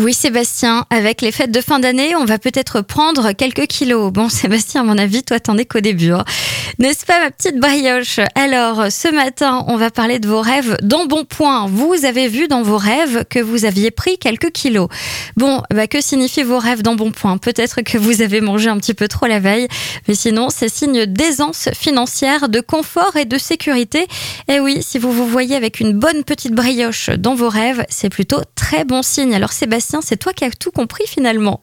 Oui, Sébastien, avec les fêtes de fin d'année, on va peut-être prendre quelques kilos. Bon, Sébastien, à mon avis, toi, t'en es qu'au début, hein. N'est-ce pas, ma petite brioche? Alors, ce matin, on va parler de vos rêves d'embonpoint. Vous avez vu dans vos rêves que vous aviez pris quelques kilos. Bon, que signifient vos rêves d'embonpoint? Peut-être que vous avez mangé un petit peu trop la veille, mais sinon, c'est signe d'aisance financière, de confort et de sécurité. Et oui, si vous vous voyez avec une bonne petite brioche dans vos rêves, c'est plutôt très bon signe. Alors, Sébastien, c'est toi qui as tout compris finalement.